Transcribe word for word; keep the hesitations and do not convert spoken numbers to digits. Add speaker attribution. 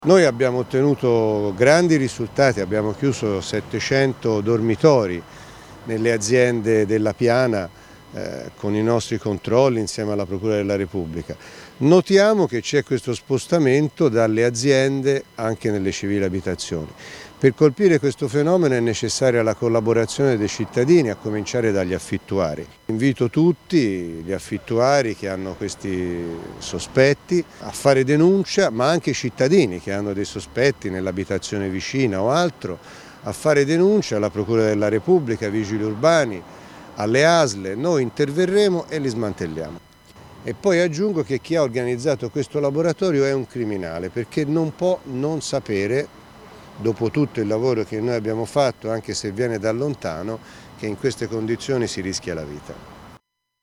Speaker 1: Noi abbiamo ottenuto grandi risultati, abbiamo chiuso settecento dormitori nelle aziende della Piana eh, con i nostri controlli insieme alla Procura della Repubblica. Notiamo che c'è questo spostamento dalle aziende anche nelle civili abitazioni. Per colpire questo fenomeno è necessaria la collaborazione dei cittadini, a cominciare dagli affittuari. Invito tutti gli affittuari che hanno questi sospetti a fare denuncia, ma anche i cittadini che hanno dei sospetti nell'abitazione vicina o altro, a fare denuncia alla Procura della Repubblica, ai vigili urbani, alle A S L. Noi interverremo e li smantelliamo. E poi aggiungo che chi ha organizzato questo laboratorio è un criminale, perché non può non sapere, dopo tutto il lavoro che noi abbiamo fatto, anche se viene da lontano, che in queste condizioni si rischia la vita.